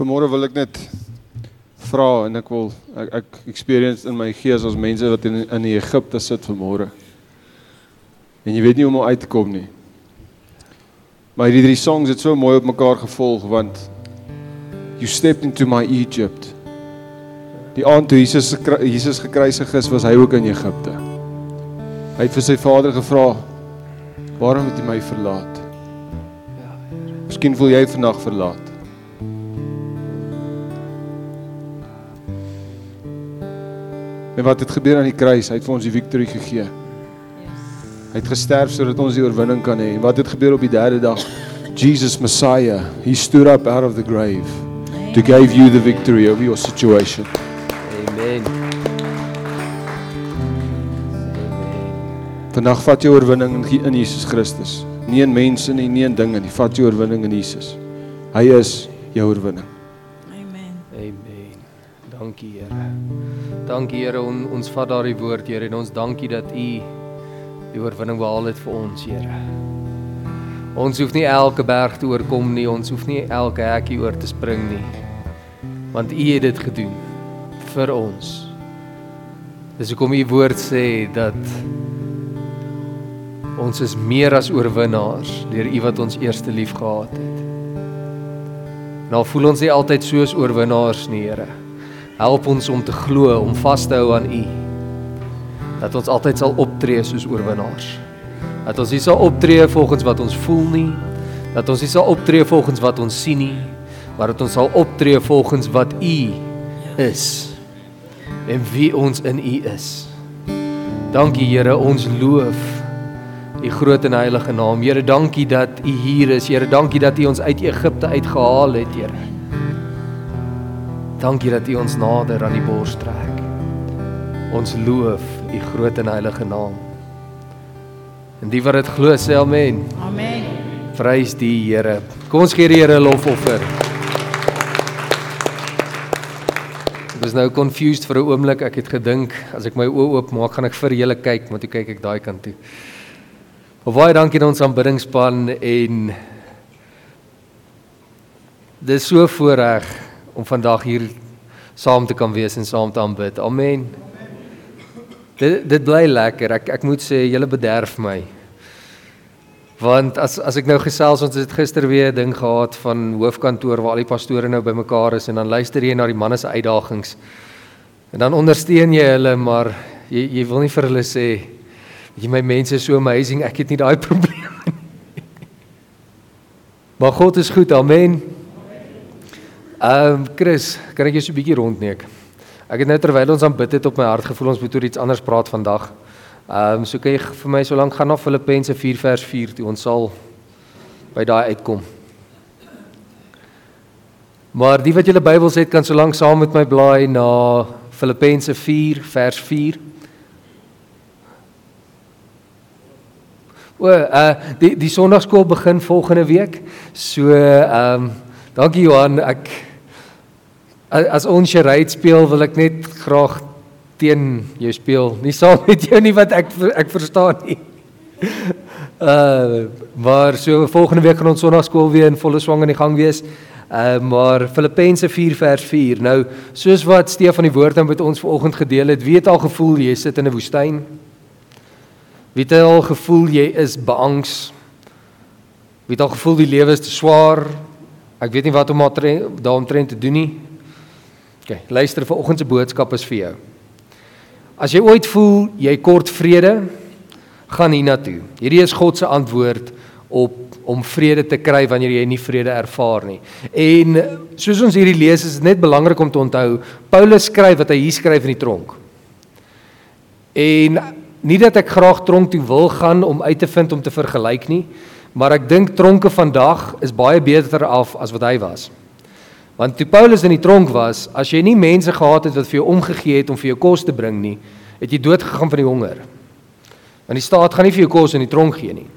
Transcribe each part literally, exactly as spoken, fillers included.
Vanmôre wil ek net vra en ek wil ek, ek experience in my gees as mense wat in in die Egipte sit vanmôre. En jy weet nie hoe om uit te kom nie. Maar hierdie drie songs het so mooi op mekaar gevolg want you stepped into my Egypt. Die aand toe Jesus Jesus gekruisig is, was hy ook in Egipte. Hy het vir sy vader gevra, waarom het jy my verlaat? Miskien voel jy vandag verlaat. En wat het gebeur aan die kruis? Hy het vir ons die victory gegee. Hy het gesterf sodat ons die oorwinning kan hê. En wat het gebeur op die derde dag? Jesus Messiah, he stood up out of the grave to give you the victory over your situation. Amen. Vandag vat jy oorwinning in Jesus Christus. Nie in mense nie, nie in dinge nie. Vat jy oorwinning in Jesus. Hy is jou oorwinning. Amen. Amen. Dankie Here. Dankie Here, on, ons vat daardie woord Here en ons dankie dat U die oorwinning behaal het vir ons Here. Ons hoef nie elke berg te oorkom nie, ons hoef nie elke hekkie oor te spring nie. Want U het dit gedoen vir ons. Dis hoekom U woord sê dat ons is meer as oorwinnaars deur U wat ons eerste lief gehad het. Nou voel ons nie altyd soos oorwinnaars nie, Here. Help ons om te glo, om vas te hou aan U. Dat ons altyd sal optree soos oorwinnaars. Dat ons nie sal optree volgens wat ons voel nie, dat ons nie sal optree volgens wat ons sien nie, maar dat ons sal optree volgens wat U is en wie ons in U is. Dankie Here, ons loof U groot en heilige naam. Here, dankie dat U hier is. Here, dankie dat U ons uit Egipte uitgehaal het, Here. Dankie dat U ons nader aan die bors trek. Ons loof U groot en heilige naam. En die wat dit glo, sê amen. Amen. Prys die Here. Kom ons gee die Here 'n lofoffer. Ek was nou confused vir 'n oomblik. Ek het gedink, as ek my oë oop maak, gaan ek vir julle kyk, maar toe kyk ek daai kant toe. Maar baie dankie aan ons aanbiddingspan en dit is so voorreg om vandag hier saam te kan wees en saam te aanbid. Amen. Dit, dit bly lekker. Ek, ek moet sê, julle bederf my. Want as, as ek nou gesels, ons het gister weer 'n ding gehad van hoofkantoor waar al die pastore nou bymekaar is en dan luister jy na die manne se uitdagings. En dan ondersteun jy hulle, maar jy, jy wil nie vir hulle sê, jy my mense is so amazing, ek het nie daai probleem nie. Maar God is goed, amen. Ehm um, Chris, kan ek jou so 'n bietjie rondneek? Ek het nou terwyl ons aan bid het op my hart gevoel, ons moet oor iets anders praat vandag. Ehm um, so kan jy vir my so lank gaan na Filippense vier vers vier toe, ons sal by daai uitkom. Maar die wat julle Bybels het, kan so lank saam met my blaai na Filippense vier vers vier. O, uh, die, die Sondagskool begin volgende week, so, ehm, um, dankie Johan, ek, as ons charade speel, wil ek net graag teen jou speel, nie saam met jou nie, wat ek, ek verstaan nie. Uh, maar so, volgende week gaan ons Sondagskool weer in volle swang in die gang wees, uh, maar Filippense vier vers vier, nou, soos wat Stefan die woord met ons vanoggend gedeel het, wie het al gevoel, jy sit in 'n woestyn? Wie het al gevoel, jy is beangs? Wie het al gevoel, die lewe is te swaar? Ek weet nie wat om daaromtrent te doen nie. Okay, luister, vanoggend se boodskap is vir jou. As jy ooit voel, jy kort vrede, gaan hiernatoe. Hierdie is God se antwoord op om vrede te kry wanneer jy nie vrede ervaar nie. En soos ons hierdie lees, is dit net belangrik om te onthou, Paulus skryf wat hy hier skryf in die tronk. En nie dat ek graag tronk toe wil gaan om uit te vind om te vergelyk nie, maar ek dink tronke vandag is baie beter af as wat hy was. Want toe Paulus in die tronk was, as jy nie mense gehad het wat vir jou omgegee het om vir jou kos te bring nie, het jy dood gegaan van die honger. Want die staat gaan nie vir jou kos in die tronk gee nie.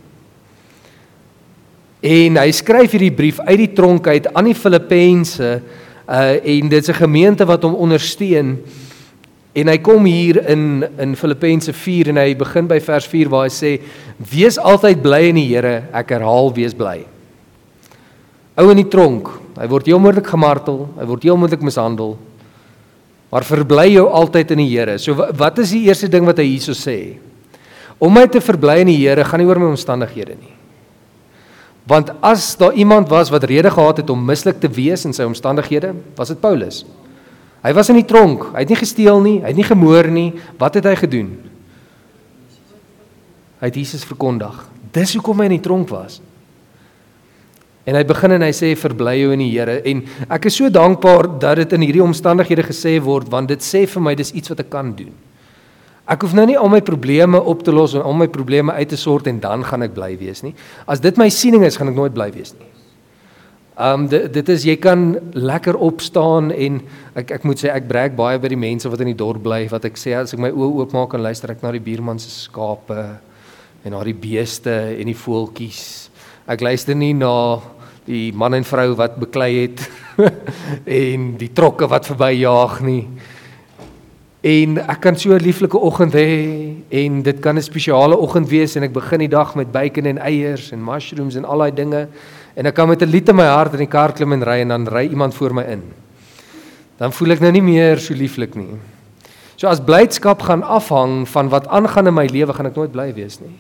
En hy skryf hierdie brief uit die tronk uit aan die Filippense, uh, en dit is 'n gemeente wat hom ondersteun. En hy kom hier in, in Filippense vier en hy begin by vers vier waar hy sê, wees altyd bly in die Here, ek herhaal, wees bly. Ou in die tronk, hy word heel moontlik gemartel, hy word heel moontlik mishandel, maar verbly jou altyd in die Here. So wat is die eerste ding wat hy hierso sê? Om my te verbly in die Here gaan nie oor my omstandighede nie. Want as daar iemand was wat rede gehad het om mislik te wees in sy omstandighede, was dit Paulus. Hy was in die tronk, hy het nie gesteel nie, hy het nie gemoor nie, wat het hy gedoen? Hy het Jesus verkondig. Dis hoekom hy in die tronk was. En hy begin en hy sê, verbly jou in die Here. En ek is so dankbaar dat dit in hierdie omstandighede gesê word, want dit sê vir my, dis iets wat ek kan doen. Ek hoef nou nie al my probleme op te los en al my probleme uit te sort en dan gaan ek bly wees nie. As dit my siening is, gaan ek nooit bly wees nie. Um, dit, dit is, jy kan lekker opstaan en ek, ek moet sê, ek brek baie by die mense wat in die dorp bly, wat ek sê, as ek my oë oopmaak en luister ek na die buurman se skape en na die beeste en die voeltjies. Ek luister nie na die man en vrou wat beklei het en die trokke wat verby jaag nie. En ek kan so 'n lieflike oggend hê en dit kan 'n spesiale oggend wees en ek begin die dag met bacon en eiers en mushrooms en al daai dinge en ek kan met 'n lied in my hart in die kar klim en ry en dan ry iemand voor my in. Dan voel ek nou nie meer so lieflik nie. So as blydskap gaan afhang van wat aangaan in my lewe, gaan ek nooit bly wees nie.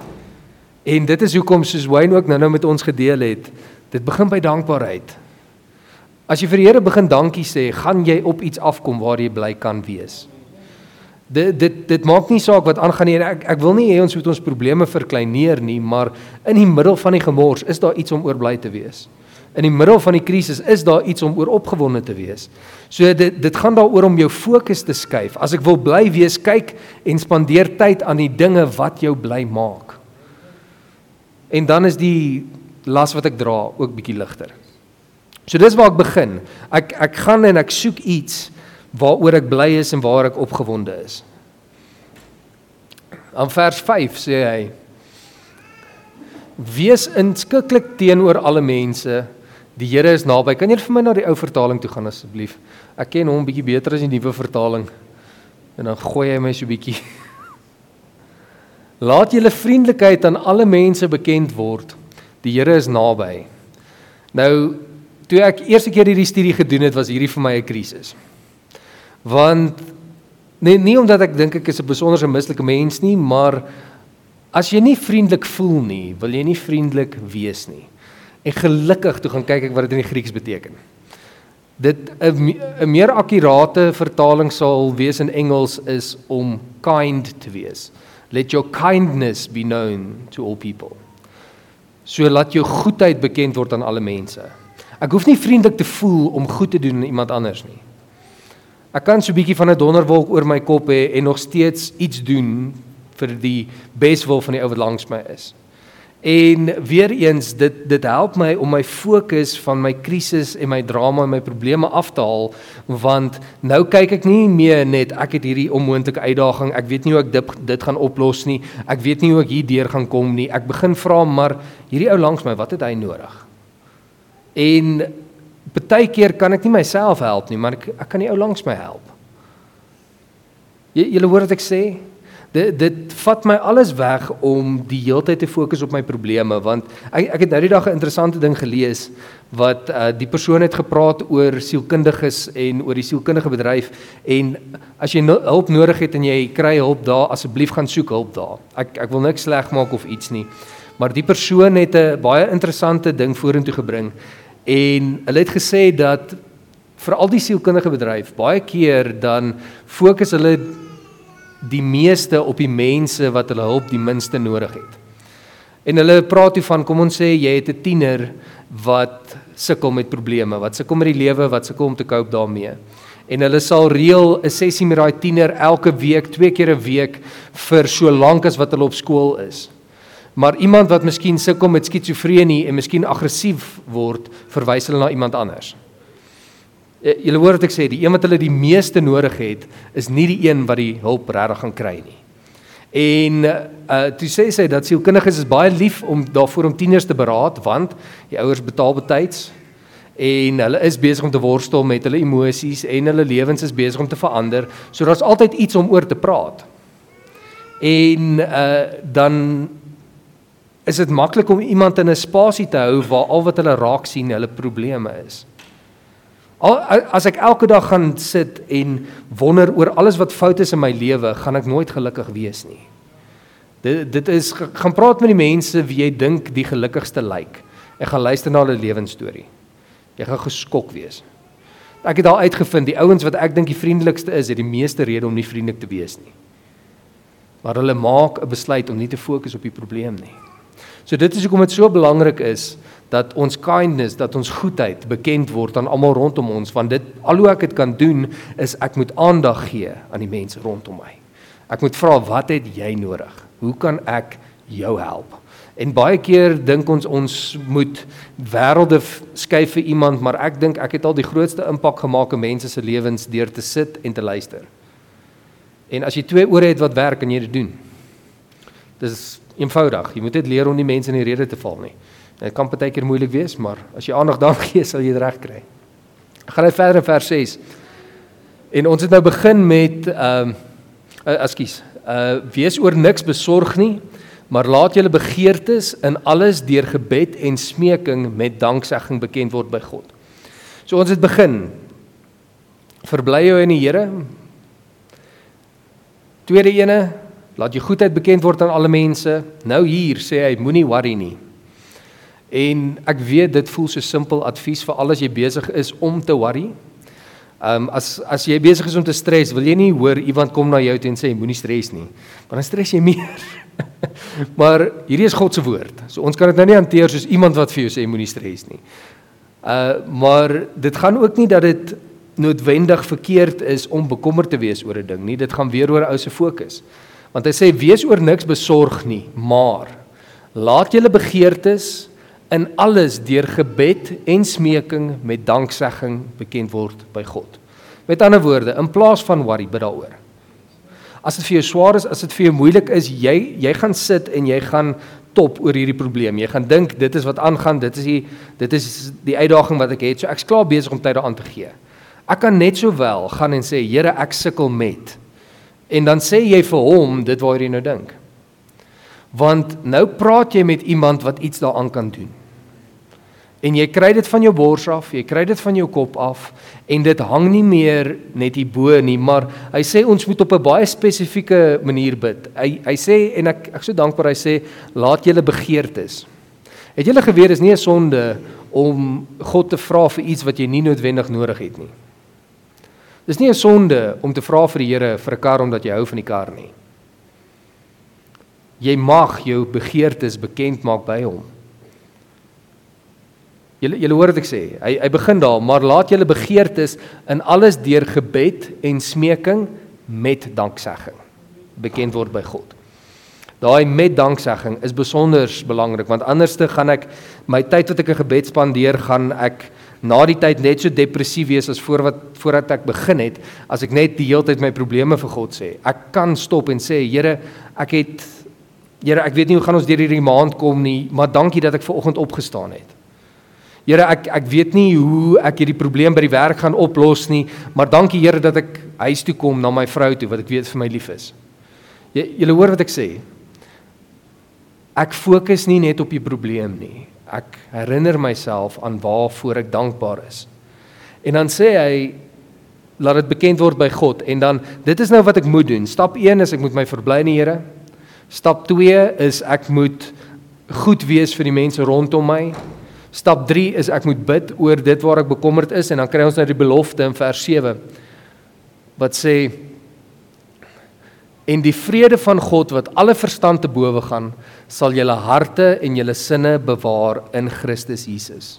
En dit is hoekom, soos Wayne ook nou nou met ons gedeel het, dit begin by dankbaarheid. As jy vir die Here begin dankie sê, gaan jy op iets afkom waar jy bly kan wees. Dit, dit, dit maak nie saak wat aangaan nie, ek, ek wil nie hê ons moet ons probleme verkleineer nie, maar in die middel van die gemors is daar iets om oor bly te wees. In die middel van die krisis is daar iets om oor opgewonde te wees. So dit, dit gaan daaroor om jou fokus te skuif. As ek wil bly wees, kyk en spandeer tyd aan die dinge wat jou bly maak. En dan is die las wat ek dra ook bietjie ligter. So dis waar ek begin. Ek, ek gaan en ek soek iets waaroor ek bly is en waar ek opgewonde is. Aan vers vyf sê hy, wees inskikkelik teenoor alle mense, die Here is naby. Kan jy vir my na die ou vertaling toe gaan asseblief? Ek ken hom bietjie beter as die nuwe vertaling. En dan gooi hy my so bietjie. Laat julle vriendelikheid aan alle mense bekend word. Die Here is naby. Nou, toe ek eerste keer hierdie studie gedoen het, was hierdie vir my 'n krisis. Want, nee, nie omdat ek dink ek is 'n besonderse mislike mens nie, maar as jy nie vriendelik voel nie, wil jy nie vriendelik wees nie. En gelukkig, toe gaan kyk ek wat dit in die Grieks beteken. Dit 'n meer akkurate vertaling sal wees in Engels is om kind te wees. Let your kindness be known to all people. So laat jou goedheid bekend word aan alle mense. Ek hoef nie vriendelik te voel om goed te doen aan iemand anders nie. Ek kan so 'n bietjie van 'n donderwolk oor my kop hê en nog steeds iets doen vir die beswil van die ou wat langs my is. En weer eens, dit, dit help my om my fokus van my krisis en my drama en my probleme af te haal, want nou kyk ek nie meer net, ek het hierdie onmoontlike uitdaging, ek weet nie hoe ek dit, dit gaan oplos nie, ek weet nie hoe ek hier deur gaan kom nie, ek begin vra, maar hierdie ou langs my, wat het hy nodig? En baie keer kan ek nie myself help nie, maar ek, ek kan die ou langs my help. J, julle hoor wat ek sê? Dit, dit vat my alles weg om die hele tyd te fokus op my probleme, want ek, ek het nou die dag 'n interessante ding gelees, wat uh, die persoon het gepraat oor sielkundiges en oor die sielkundige bedryf, en as jy no, hulp nodig het en jy kry hulp daar, asseblief gaan soek hulp daar. Ek, ek wil niks sleg maak of iets nie, maar die persoon het 'n baie interessante ding vorentoe gebring, en hulle het gesê dat vir al die sielkundige bedryf, baie keer dan fokus hulle die meeste op die mense wat hulle hulp die minste nodig het. En hulle praat toe van, kom ons sê, jy het 'n tiener wat sukkel met probleme, wat sukkel met die lewe, wat sukkel om te cope daarmee. En hulle sal reël 'n sessie met daai tiener elke week, twee keer 'n week, vir so lank as wat hulle op skool is. Maar iemand wat miskien sukkel met skizofrenie en miskien aggressief word, verwys hulle na iemand anders. Julle hoor wat ek sê, die een wat hulle die meeste nodig het, is nie die een wat die hulp regtig gaan kry nie. En uh, toe sê sy dat sielkundiges is baie lief om daarvoor om tieners te beraad, want die ouers betaal betyds, en hulle is besig om te worstel met hulle emosies, en hulle lewens is besig om te verander, so daar's altyd iets om oor te praat. En uh, dan is dit maklik om iemand in 'n spasie te hou waar al wat hulle raak sien hulle probleme is. Al, as ek elke dag gaan sit en wonder oor alles wat fout is in my lewe, gaan ek nooit gelukkig wees nie. Dit, dit is, gaan praat met die mense wie jy dink die gelukkigste lyk. Ek gaan luister na hulle lewensstorie. Jy gaan geskok wees. Ek het al uitgevind, die ouens wat ek dink die vriendelikste is, het die meeste rede om nie vriendelik te wees nie. Maar hulle maak 'n besluit om nie te fokus op die probleem nie. So dit is hoekom dit so belangrik is, dat ons kindness, dat ons goedheid bekend word aan almal rondom ons, want dit, al hoe ek dit kan doen, is ek moet aandag gee aan die mense rondom my. Ek moet vra, wat het jy nodig? Hoe kan ek jou help? En baie keer dink ons, ons moet wêrelde skuif vir iemand, maar ek dink ek het al die grootste impak gemaak in mense se lewens deur te sit en te luister. En as jy twee ore het wat werk, kan jy dit doen. Dit is eenvoudig, jy moet net leer om die mense in die rede te val nie. Dit kan partykeer moeilik wees, maar as jy aandag daaraan gee, sal jy dit reg kry. Ek gaan net verder in vers ses. En ons het nou begin met, uh, uh, ekskuus, uh, wees oor niks besorg nie, maar laat julle begeertes in alles deur gebed en smeking met danksegging bekend word by God. So ons het begin, verbly jou in die Here. Tweede ene, laat jou goedheid bekend word aan alle mense. Nou hier sê hy, moenie worry nie. En ek weet, dit voel so simpel advies vir al as jy besig is om te worry. Um, as, as jy besig is om te stres, wil jy nie hoor, iemand kom na jou toe en sê, moenie stres nie. Maar dan stres jy meer. Maar hierdie is God se woord. So ons kan dit nou nie hanteer soos iemand wat vir jou sê, moenie stres nie. Uh, maar dit gaan ook nie dat dit noodwendig verkeerd is om bekommerd te wees oor 'n ding nie. Dit gaan weer oor 'n ou se fokus. Want hy sê, wees oor niks besorg nie, maar laat julle begeertes in alles deur gebed en smeking met danksegging bekend word by God. Met ander woorde, in plaas van worry, bid daaroor. As dit vir jou swaar is, as dit vir jou moeilik is, jy, jy gaan sit en jy gaan top oor hierdie probleem. Jy gaan dink, dit is wat aangaan, dit is die, dit is die uitdaging wat ek het, so ek is klaar besig om tyd daaraan te gee. Ek kan net sowel gaan en sê, Here, ek sukkel met. En dan sê jy vir hom, dit waar jy nou dink. Want nou praat jy met iemand wat iets daaraan kan doen. En jy kry dit van jou bors af, jy kry dit van jou kop af, en dit hang nie meer net hierbo nie, maar hy sê ons moet op 'n baie spesifieke manier bid. Hy, hy sê, en ek, ek is so dankbaar, hy sê, laat julle begeertes. Het julle geweet, is nie 'n sonde om God te vra vir iets wat jy nie noodwendig nodig het nie. Dis nie 'n sonde om te vra vir die Here vir 'n kar omdat jy hou van die kar nie. Jy mag jou begeertes bekend maak by hom. Julle julle hoor wat ek sê. Hy hy begin daar, maar laat julle begeertes in alles deur gebed en smeking met danksegging bekend word by God. Daai met danksegging is besonder belangrik, want anderste gaan ek my tyd wat ek 'n gebed spandeer, gaan ek na die tyd net so depressief wees as voor wat, voordat ek begin het, as ek net die hele tyd my probleme vir God sê. Ek kan stop en sê, Here, ek het, Here, ek weet nie hoe gaan ons deur hierdie maand kom nie, maar dankie dat ek vanoggend opgestaan het. Here, ek, ek weet nie hoe ek hierdie probleem by die werk gaan oplos nie, maar dankie Here dat ek huis toe kom na my vrou toe, wat ek weet vir my lief is. Jy, julle hoor wat ek sê? Ek fokus nie net op die probleem nie. Ek herinner myself aan waarvoor ek dankbaar is. En dan sê hy, laat dit bekend word by God, en dan, dit is nou wat ek moet doen. Stap een is, ek moet my verbly in die Here. Stap twee is, ek moet goed wees vir die mense rondom my. Stap drie is, ek moet bid oor dit waar ek bekommerd is, en dan kry ons nou die belofte in vers sewe, wat sê, en die vrede van God, wat alle verstand te bowe gaan, sal julle harte en julle sinne bewaar in Christus Jesus.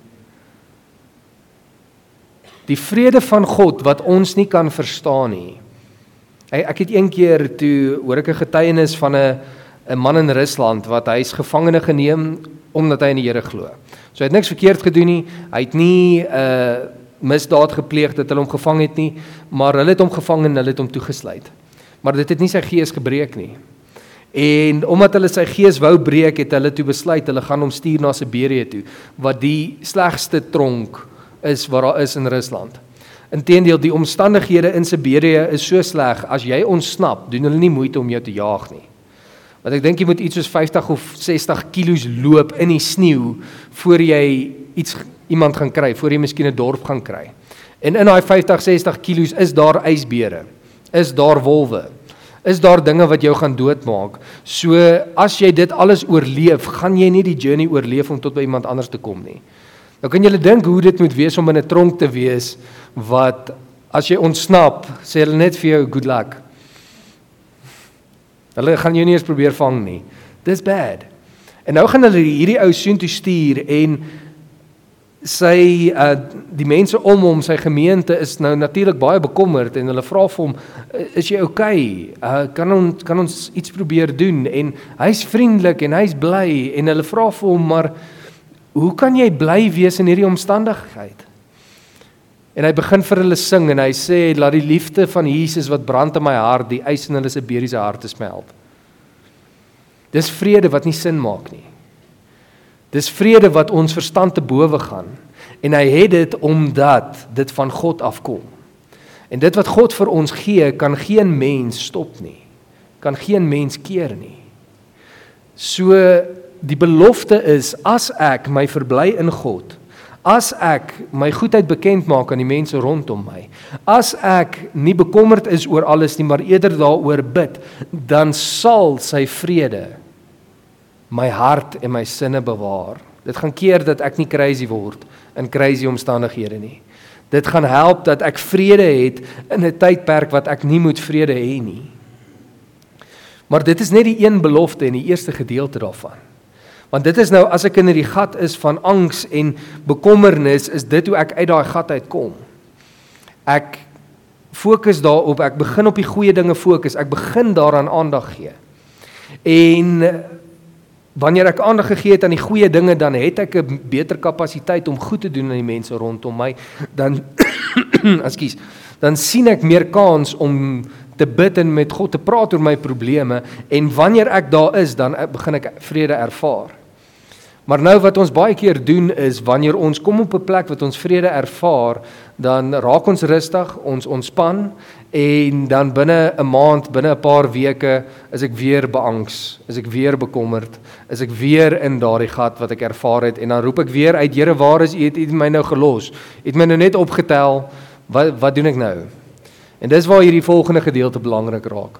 Die vrede van God, wat ons nie kan verstaan nie. Ek het een keer, toe hoor ek 'n getuienis van 'n 'n man in Rusland, wat hy is gevangene geneem, omdat hy in die Here glo. So hy het niks verkeerd gedoen nie, hy het nie 'n uh, misdaad gepleeg, dat hulle hom gevang het nie, maar hulle het hom gevang en hulle het hom toegesluit. Maar dit het nie sy gees gebreek nie. En omdat hulle sy gees wou breek, het hulle toe besluit, hulle gaan hom stuur na Siberië toe, wat die slegste tronk is wat daar is in Rusland. Inteendeel, die omstandighede in Siberië is so sleg, as jy ontsnap, doen hulle nie moeite om jou te jaag nie. Want ek dink jy moet iets soos vyftig of sestig kilos loop in die sneeu voor jy iets iemand gaan kry, voor jy miskien 'n dorp gaan kry. En in daai vyftig, sestig kilos is daar ysbere, is daar wolwe, is daar dinge wat jou gaan doodmaak. So as jy dit alles oorleef, gaan jy nie die journey oorleef om tot by iemand anders te kom nie. Nou kan julle dink hoe dit moet wees om in 'n tronk te wees, wat as jy ontsnap, sê hulle net vir jou good luck. Hulle gaan jou nie eens probeer vang nie. Dis bad. En nou gaan hulle hierdie ou soontoe stuur en sy uh, die mense om hom, sy gemeente is nou natuurlik baie bekommerd en hulle vra vir hom, is jy okay? Uh, kan ons kan ons iets probeer doen? En hy's vriendelik en hy's bly en hulle vra vir hom, maar hoe kan jy bly wees in hierdie omstandigheid? En hy begin vir hulle sing en hy sê, laat die liefde van Jesus wat brand in my hart, die ys in hulle Siberiese harte smelt. Dis vrede wat nie sin maak nie. Dis vrede wat ons verstand te bowe gaan. En hy het dit omdat dit van God afkom. En dit wat God vir ons gee, kan geen mens stop nie. Kan geen mens keer nie. So die belofte is, as ek my verbly in God, as ek my goedheid bekend maak aan die mense rondom my, as ek nie bekommerd is oor alles nie, maar eerder daaroor bid, dan sal sy vrede my hart en my sinne bewaar. Dit gaan keer dat ek nie crazy word in crazy omstandighede nie. Dit gaan help dat ek vrede het in 'n tydperk wat ek nie moet vrede hê nie. Maar dit is net die een belofte en die eerste gedeelte daarvan. Want dit is nou, as ek in die gat is van angs en bekommernis, is dit hoe ek uit daai gat uitkom. Ek fokus daarop, ek begin op die goeie dinge fokus, ek begin daaraan aandag gee. En wanneer ek aandag gegee het aan die goeie dinge, dan het ek 'n beter kapasiteit om goed te doen aan die mense rondom my, dan, ekskuus, dan sien ek meer kans om te bid en met God te praat oor my probleme, en wanneer ek daar is, dan begin ek vrede ervaar. Maar nou wat ons baie keer doen is, wanneer ons kom op 'n plek wat ons vrede ervaar, dan raak ons rustig, ons ontspan, en dan binne 'n maand, binne 'n paar weke, is ek weer beangs, is ek weer bekommerd, is ek weer in daardie gat wat ek ervaar het, en dan roep ek weer uit, Here, waar is U, het U my nou gelos? U het my nou net opgetel, wat, wat doen ek nou? En dis waar hierdie volgende gedeelte belangrik raak.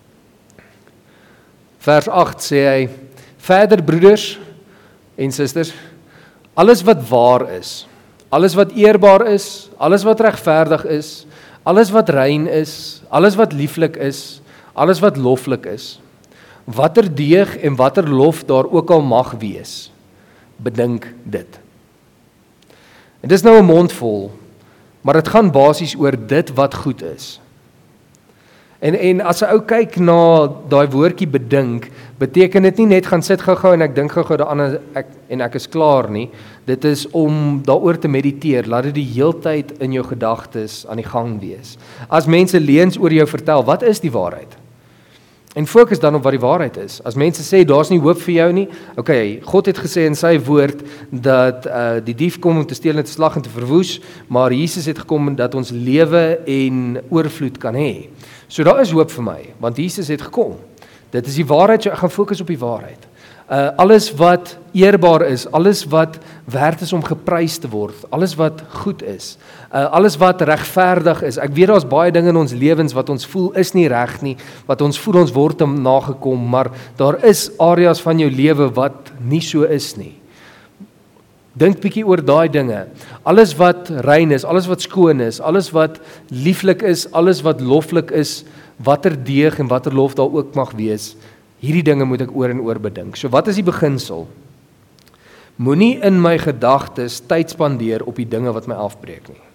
Vers agt sê hy, verder broeders en susters, alles wat waar is, alles wat eerbaar is, alles wat regverdig is, alles wat rein is, alles wat lieflik is, alles wat loflik is, watter deeg en watter lof daar ook al mag wees, bedink dit. En dis nou 'n mond vol, maar dit gaan basies oor dit wat goed is. En, en as 'n ou kyk na daai woordjie bedink, beteken dit nie net gaan sit gou-gou en ek dink gou-gou daaraan ek, en ek is klaar nie. Dit is om daaroor te mediteer, laat dit die heeltyd in jou gedagtes aan die gang wees. As mense leuns oor jou vertel, wat is die waarheid? En fokus dan op wat die waarheid is. As mense sê, daar's nie hoop vir jou nie, okay, God het gesê in sy woord, dat uh, die dief kom om te steel en te slag en te verwoes, maar Jesus het gekom dat ons lewe en oorvloed kan hê. So daar is hoop vir my, want Jesus het gekom. Dit is die waarheid, so ek gaan fokus op die waarheid. Uh, alles wat eerbaar is, alles wat werd is om geprys te word, alles wat goed is, uh, alles wat regverdig is. Ek weet daar's baie dinge in ons lewens wat ons voel is nie reg nie, wat ons voel ons word om nagekom, maar daar is areas van jou lewe wat nie so is nie. Dink bietjie oor daai dinge. Alles wat rein is, alles wat skoon is, alles wat lieflik is, alles wat loflik is, watter deeg en watter lof daar ook mag wees, hierdie dinge moet ek oor en oor bedink. So wat is die beginsel? Moenie in my gedagtes tyd spandeer op die dinge wat my afbreek nie.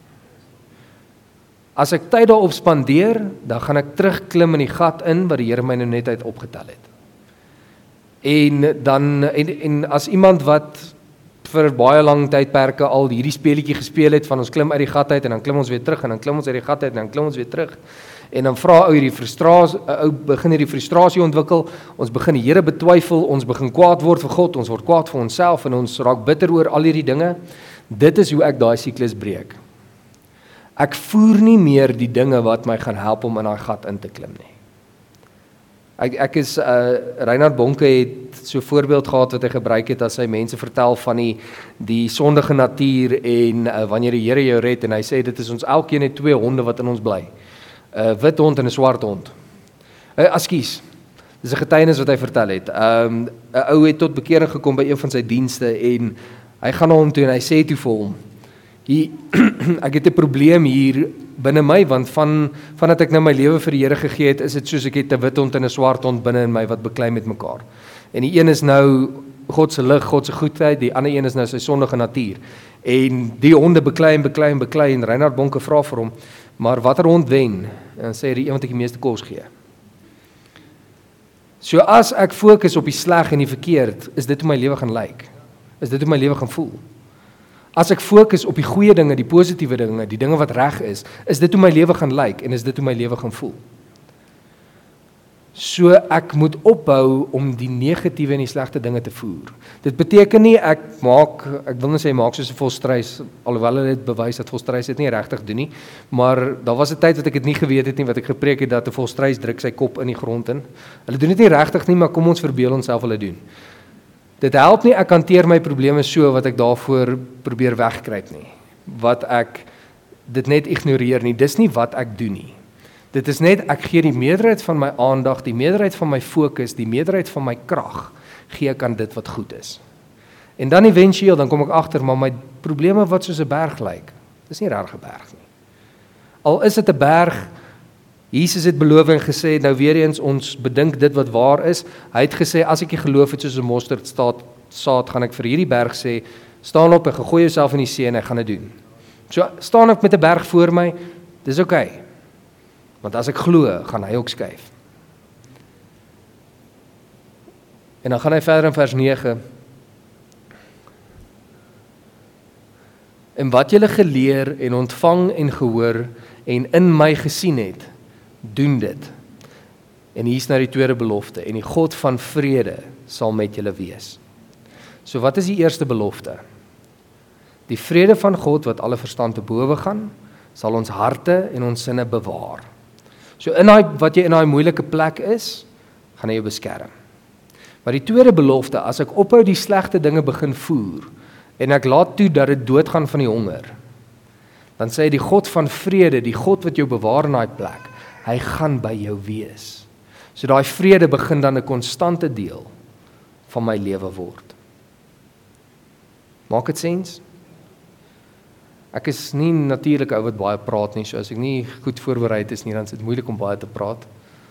As ek tyd daarop spandeer, dan gaan ek terugklim in die gat in wat die Here my nou net uit opgetel het. En dan en, en as iemand wat vir baie lang tydperke al hierdie speletjie gespeel het van ons klim uit die gat uit en dan klim ons weer terug en dan klim ons uit die gat uit en dan klim ons weer terug. En dan vra ou hierdie frustrasie, ou begin hierdie frustrasie ontwikkel, ons begin die Here betwyfel, ons begin kwaad word vir God, ons word kwaad vir onsself en ons raak bitter oor al hierdie dinge. Dit is hoe ek daai siklus breek. Ek voer nie meer die dinge wat my gaan help om in daai gat in te klim nie. Ek ek is uh, Reinhard Bonke het so 'n voorbeeld gehad wat hy gebruik het as hy mense vertel van die die sondige natuur en uh, wanneer die Here jou red, en hy sê dit is ons elkeen het twee honde wat in ons bly. 'n uh, Wit hond en 'n swart hond. Uh, Askies. Dis 'n getuienis wat hy vertel het. Um 'n ou het tot bekering gekom by een van sy dienste en hy gaan na hom toe en hy sê toe vir hom: "Hier ek het 'n probleem hier binne my, want van vandat ek nou my lewe vir die Here gegee het, is dit soos ek het 'n wit hond en 'n swart hond binne in my wat beklei met mekaar. En die een is nou God se lig, God se goedheid, die ander een is nou sy sondige natuur. En die honde beklei en beklei en beklei en Reinhard Bonke vra vir hom, maar watter hond wen? En dan sê hy die een wat ek die meeste kos gee. So as ek fokus op die sleg en die verkeerd, is dit hoe my lewe gaan lyk. Is dit hoe my lewe gaan voel. As ek fokus op die goeie dinge, die positiewe dinge, die dinge wat reg is, is dit hoe my lewe gaan lyk en is dit hoe my lewe gaan voel. So ek moet ophou om die negatiewe en die slegte dinge te voer. Dit beteken nie ek maak, ek wil nie sê maak soos 'n volstrys, alhoewel hulle dit bewys dat volstrys dit nie regtig doen nie, maar daar was 'n tyd wat ek dit nie geweet het nie, wat ek gepreek het dat 'n volstrys druk sy kop in die grond in. Hulle doen dit nie regtig nie, maar kom ons verbeel onsself hulle doen. Dit help nie ek hanteer my probleme so wat ek daarvoor probeer wegkruip nie. Wat ek dit net ignoreer nie, dis nie wat ek doen nie. Dit is net, ek gee die meerderheid van my aandag, die meerderheid van my fokus, die meerderheid van my krag, gee ek aan dit wat goed is. En dan eventueel, dan kom ek agter, maar my probleme wat soos 'n berg lyk, dis nie regtig 'n berg nie. Al is dit 'n berg, Jesus het beloof en gesê, nou weer eens, ons bedink dit wat waar is. Hy het gesê, as ek die geloof het soos 'n mosterdsaad, saad, gaan ek vir hierdie berg sê, staan op en gegooi jouself in die see en ek gaan dit doen. So, staan ek met 'n berg voor my, dis oké. Okay. Want as ek glo, gaan hy ook skuif. En dan gaan hy verder in vers nege. En wat julle geleer en ontvang en gehoor en in my gesien het, doen dit. En hier is nou die tweede belofte. En die God van vrede sal met julle wees. So wat is die eerste belofte? Die vrede van God wat alle verstand te bowe gaan, sal ons harte en ons sinne bewaar. So in die, wat jy in daai moeilike plek is, gaan hy jou beskerm. Maar die tweede belofte, as ek ophou die slegte dinge begin voer, en ek laat toe dat dit doodgaan van die honger, dan sê hy die God van vrede, die God wat jou bewaar in daai plek, hy gaan by jou wees. So daai vrede begin dan 'n konstante deel van my lewe word. Maak dit sens? Ek is nie natuurlik ou wat baie praat nie, so as ek nie goed voorberei is nie, dan is dit moeilik om baie te praat.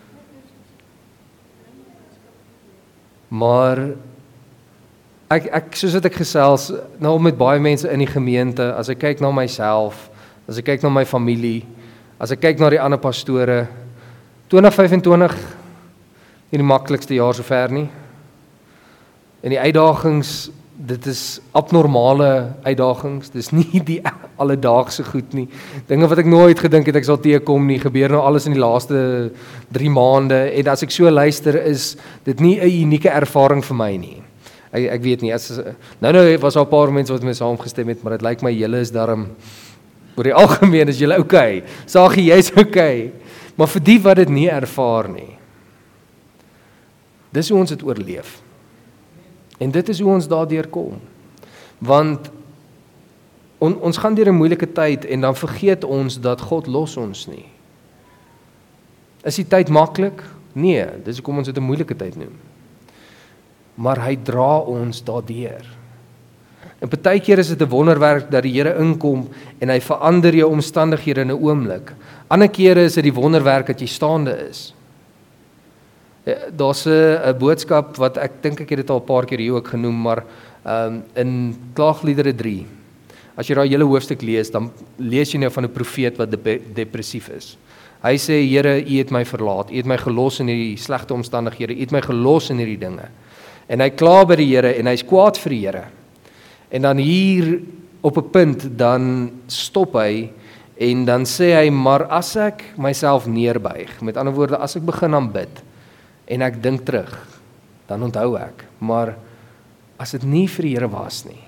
Maar ek ek soos wat ek gesels nou met baie mense in die gemeente, as ek kyk na myself, as ek kyk na my familie, as ek kyk na die ander pastore, twintig vyf-en-twintig nie die maklikste jaar sover nie. En die uitdagings, dit is abnormale uitdagings, dis nie die alledaagse goed nie. Dinge wat ek nooit gedink het ek sal teekom nie, gebeur nou alles in die laaste drie maande, en as ek so luister, is dit nie 'n unieke ervaring vir my nie. Ek, ek weet nie, as, nou nou was daar 'n paar mense wat my saamgestem het, maar dit lyk my julle is daarom, oor die algemeen is julle okay, Sagie, jy's okay, maar vir die wat dit nie ervaar nie, dis hoe ons dit oorleef. En dit is hoe ons daardeur kom. Want on, ons gaan deur 'n moeilike tyd en dan vergeet ons dat God los ons nie. Is die tyd maklik? Nee, dis hoekom ons dit 'n moeilike tyd noem. Maar hy dra ons daardeur. En partykeer is dit 'n wonderwerk dat die Here inkom en hy verander jou omstandighede in 'n oomblik. Ander kere is dit die wonderwerk dat jy staande is. Daar's 'n boodskap wat ek dink ek het dit al 'n paar keer hier ook genoem, maar um, in Klaagliedere drie, as jy daai hele hoofstuk lees, dan lees jy nou van 'n profeet wat de- depressief is. Hy sê, Here, U het my verlaat, U het my gelos in hierdie slegte omstandighede, U het my gelos in hierdie dinge. En hy kla by die Here en hy's kwaad vir die Here. En dan hier op 'n punt, dan stop hy en dan sê hy, maar as ek myself neerbuig, met ander woorde, as ek begin aanbid, en ek dink terug, dan onthou ek, maar as dit nie vir die Here was nie,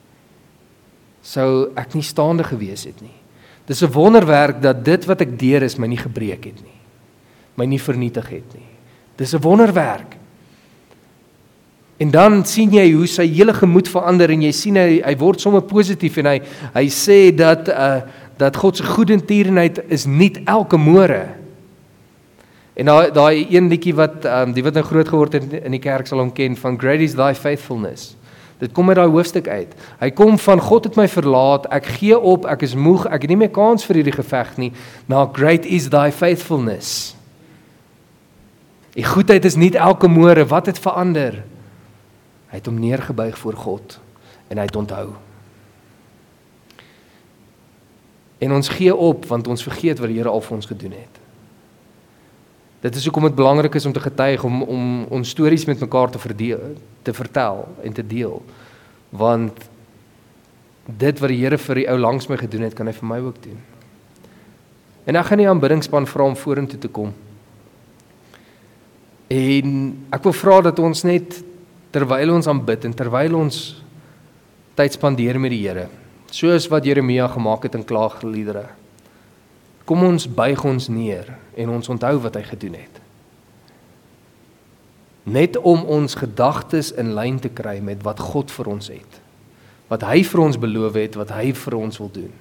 sou ek nie staande gewees het nie. Dis 'n wonderwerk dat dit wat ek deur is, my nie gebreek het nie, my nie vernietig het nie. Dis 'n wonderwerk. En dan sien jy hoe sy hele gemoed verander en jy sien hy, hy word sommer positief en hy, hy sê dat, uh, dat God se goedertierenheid is nie elke môre. En daai daai een liedjie wat um, die wat nou groot geword het in die kerk sal hom ken van Great is thy faithfulness. Dit kom uit daai hoofstuk uit. Hy kom van God het my verlaat, ek gee op, ek is moeg, ek het nie meer kans vir hierdie geveg nie. Na great is thy faithfulness. Die goedheid is nie elke môre, wat het verander? Hy het hom neergebuig voor God en hy het onthou. En ons gee op want ons vergeet wat die Here al vir ons gedoen het. Dit is hoekom dit belangrik is om te getuig, om, om ons stories met mekaar te, verdeel, te vertel en te deel. Want dit wat die Here vir die ou langs my gedoen het, kan hy vir my ook doen. En ek gaan die aanbiddingspan vra om vorentoe te kom. En ek wil vra dat ons net, terwyl ons aanbid en terwyl ons tyd spandeer met die Here, soos wat Jeremia gemaak het in klaagliedere, kom ons buig ons neer en ons onthou wat hy gedoen het. Net om ons gedagtes in lyn te kry met wat God vir ons het, wat hy vir ons beloof het, wat hy vir ons wil doen.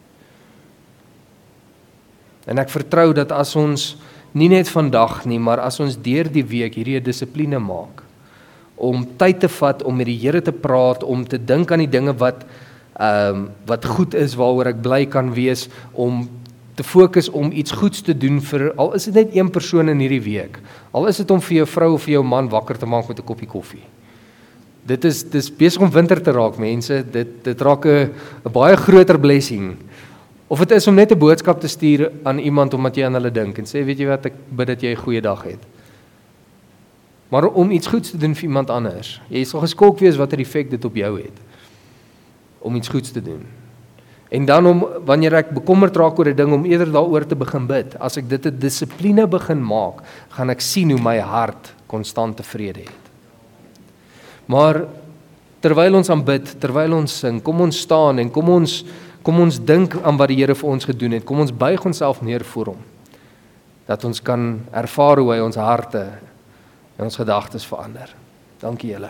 En ek vertrou dat as ons nie net vandag nie, maar as ons deur die week hierdie dissipline maak, om tyd te vat, om met die Here te praat, om te dink aan die dinge wat, um, wat goed is, waaroor ek bly kan wees, om te fokus om iets goeds te doen vir, al is dit net een persoon in hierdie week, al is dit om vir jou vrou of vir jou man wakker te maak met 'n koppie koffie. Dit is, dit is besig om winter te raak, mense, dit, dit raak 'n baie groter blessing. Of dit is om net 'n boodskap te stuur aan iemand, omdat jy aan hulle dink, en sê, weet jy wat, ek bid dat jy 'n goeie dag het. Maar om iets goeds te doen vir iemand anders, jy sal geskok wees wat 'n effek dit op jou het, om iets goeds te doen. En dan om, wanneer ek bekommerd raak oor 'n ding, om eerder daaroor te begin bid. As ek dit 'n dissipline begin maak, gaan ek sien hoe my hart konstant tevrede het. Maar terwyl ons aanbid, terwyl ons sing, kom ons staan en kom ons kom ons dink aan wat die Here vir ons gedoen het. Kom ons buig onsself neer voor hom, dat ons kan ervaar hoe hy ons harte en ons gedagtes verander. Dankie julle.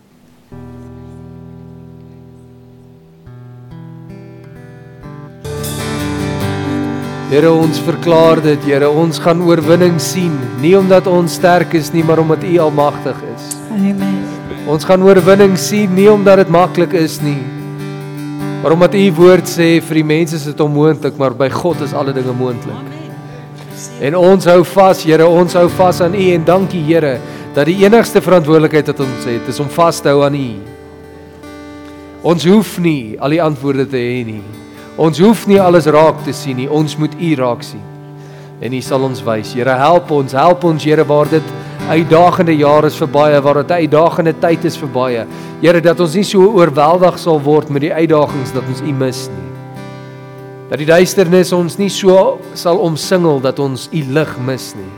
Here, ons verklaar dit, Here, ons gaan oorwinning sien, nie omdat ons sterk is nie, maar omdat U almagtig is. Amen. Ons gaan oorwinning sien, nie omdat dit maklik is nie, maar omdat U woord sê, vir die mense is dit onmoontlik, maar by God is alle dinge moontlik. En ons hou vas, Here, ons hou vas aan U, en dankie, Here, dat die enigste verantwoordelikheid wat ons het, is om vas te hou aan U. Ons hoef nie al die antwoorde te hê nie. Ons hoef nie alles raak te sien nie, ons moet U raak sien. En U sal ons wys. Here, help ons, help ons, Here, waar dit uitdagende jaar is vir baie, waar dit uitdagende tyd is vir baie. Here, dat ons nie so oorweldig sal word met die uitdagings dat ons U mis nie. Dat die duisternis ons nie so sal omsingel dat ons U lig mis nie.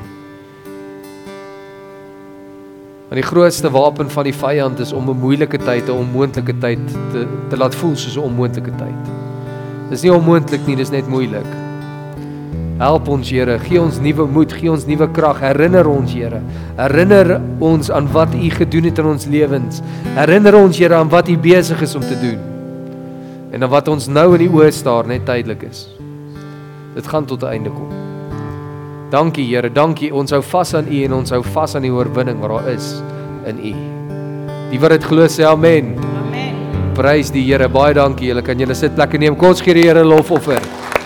Want die grootste wapen van die vyand is om 'n moeilike tyd, 'n onmoontlike tyd te, te laat voel soos 'n onmoontlike tyd. Dis nie onmoontlik nie, dis net moeilik. Help ons, Here, gee ons nuwe moed, gee ons nuwe krag, herinner ons, Here, herinner ons aan wat U gedoen het in ons lewens, herinner ons, Here, aan wat U besig is om te doen, en aan wat ons nou in die oë staar net tydelik is. Dit gaan tot 'n einde kom. Dankie, Here, dankie, ons hou vas aan U en ons hou vas aan die oorwinning wat daar is in U. Die wat dit glo sê amen. Prys die Here, baie dankie, julle kan julle sitplekke neem, kom ons gee die Here lofoffer.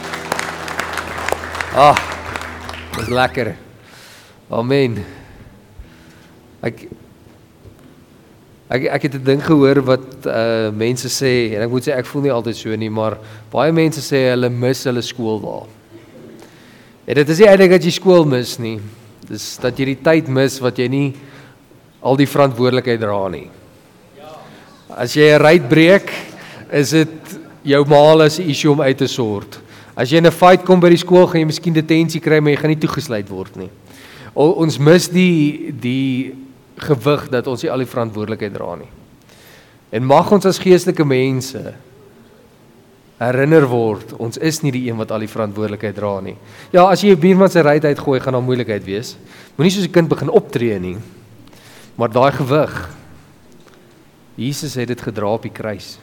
Ah, dis lekker. Amen. Ek, ek, ek het 'n ding gehoor wat uh, mense sê, en ek moet sê, ek voel nie altyd so nie, maar baie mense sê, hulle mis hulle skool daar. En dit is nie eintlik dat jy skool mis nie, dis dat jy die tyd mis wat jy nie al die verantwoordelikheid dra nie. As jy 'n ruit breek, is dit jou maal as 'n issue om uit te sort. As jy in 'n fight kom by die skool, gaan jy miskien detensie kry, maar jy gaan nie toegesluit word nie. O, ons mis die die gewig dat ons nie al die verantwoordelikheid dra nie. En mag ons as geestelike mense herinner word, ons is nie die een wat al die verantwoordelikheid dra nie. Ja, as jy 'n buurman se ruit uitgooi, gaan daar moeilikheid wees. Moenie soos 'n kind begin optree nie. Maar daai gewig, Jesus het dit gedra op die kruis.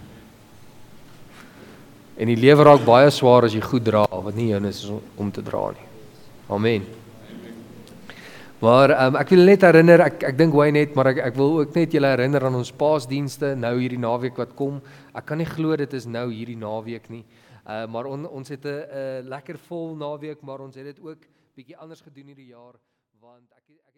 En die lewe raak baie swaar as jy goed dra, wat nie joune is om te dra nie. Amen. Maar um, ek wil net herinner, ek, ek dink Wayne net, maar ek, ek wil ook net julle herinner aan ons paasdienste, nou hierdie naweek wat kom. Ek kan nie glo dit is nou hierdie naweek nie. Uh, maar on, ons het 'n uh, lekker vol naweek, maar ons het dit ook bietjie anders gedoen hierdie jaar, want ek, ek